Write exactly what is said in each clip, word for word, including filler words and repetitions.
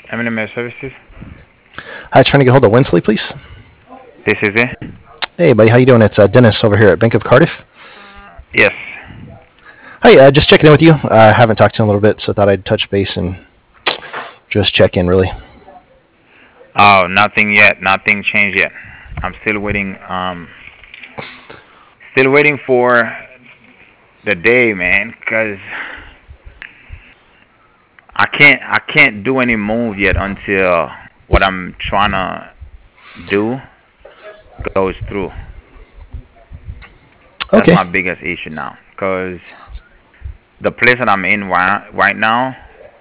M and M Services. Hi, trying to get hold of Winsley, please. This is it. Hey, buddy, how you doing? It's uh, Dennis over here at Bank of Cardiff. Yes. Hi, uh, just checking in with you. I uh, haven't talked to you in a little bit, so I thought I'd touch base and just check in, really. Oh, nothing yet. Nothing changed yet. I'm still waiting. Um, still waiting for the day, man, because I can't. I can't do any move yet until what I'm trying to do goes through. That's Okay. my biggest issue now, because the place that I'm in right, right now,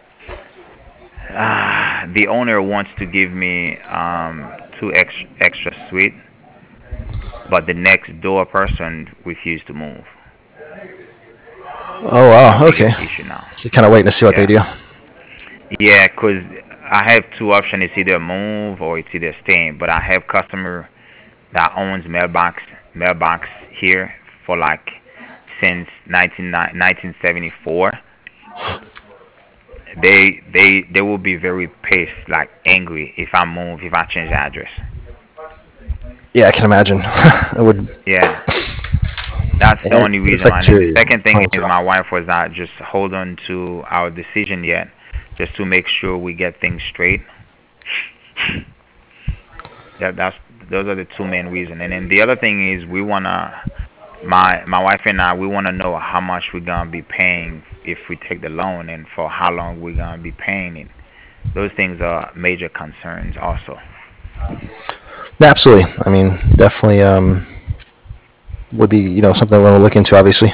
uh, the owner wants to give me um, two ex- extra suite, but the next door person refused to move. Oh, That's my wow. Okay. biggest issue now. So kind of waiting to see what they Yeah, do. yeah, cause I have two options. It's either move or it's either staying. But I have customer that owns mailbox mailbox here for like since nineteen, nineteen seventy-four. They they they will be very pissed, like angry if I move, if I change the address. Yeah, I can imagine. It would. Yeah, that's the It only looks reason like why. And then the to second thing is twenty-two. my wife was not just hold on to our decision yet, just to make sure we get things straight. That that's those are the two main reasons. And then the other thing is we wanna my my wife and I we wanna know how much we're gonna be paying if we take the loan and for how long we're gonna be paying it. Those things are major concerns also. Yeah, absolutely. I mean, definitely um, would be you know something we'll look into, obviously.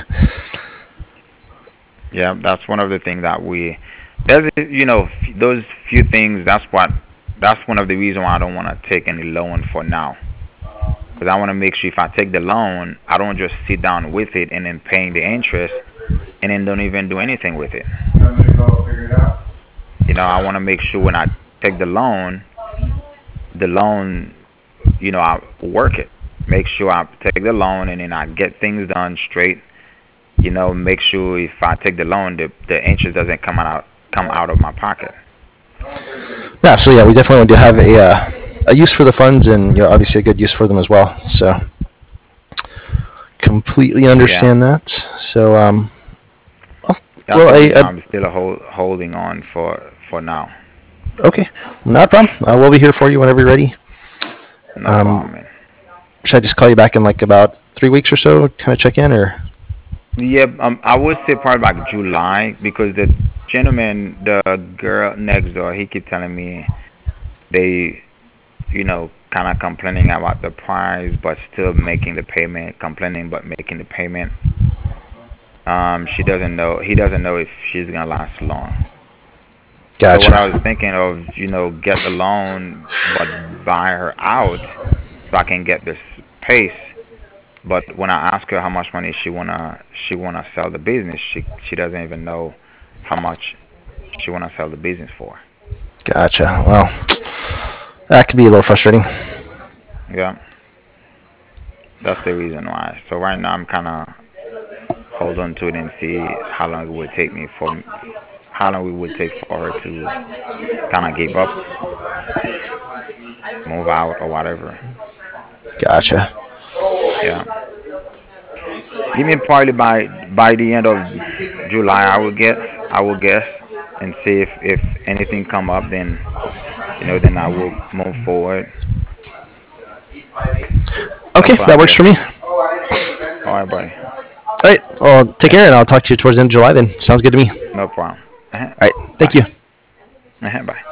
Yeah, that's one of the things that we there's you know f- those few things. That's what that's one of the reasons why I don't want to take any loan for now. Because I want to make sure if I take the loan, I don't just sit down with it and then paying the interest and then don't even do anything with it. You know, I want to make sure when I take the loan, the loan, you know, I work it. Make sure I take the loan and then I get things done straight. You know, make sure if I take the loan, the the interest doesn't come out come out of my pocket. Yeah, so yeah, we definitely want to have a uh, a use for the funds, and you know, obviously a good use for them as well. So completely Yeah, understand that. So um, oh, that's well, the I, reason I I'm still hold, holding on for for now. okay, not a problem. Uh, we'll be here for you whenever you're ready. No Um, problem, man. should I just call you back in like about three weeks or so, kind of check in, or Yeah, um, I would say probably like July because the gentleman, the girl next door, he keep telling me they, you know, kind of complaining about the price, but still making the payment, complaining but making the payment. Um, she doesn't know. He doesn't know if she's gonna last long. So what I was gotcha. thinking of, you know, get the loan, but buy her out so I can get this pace. But when I ask her how much money she wanna she wanna sell the business, she she doesn't even know how much she wanna sell the business for. Gotcha. Well, that could be a little frustrating. Yeah, that's the reason why. So right now I'm kind of hold on to it and see how long it would take me for how long it would take for her to kind of give up, move out or whatever. Gotcha. Yeah. Give me probably by by the end of July I will get I will guess and see if if anything come up then you know then I will move forward. That's Okay, what that I'm works for me. guessing. All All right, buddy. right. Well, take Eh, care, and I'll talk to you towards the end of July. Then sounds good to me. no problem. Uh-huh. All right. Thank Bye. you. Uh-huh. Bye.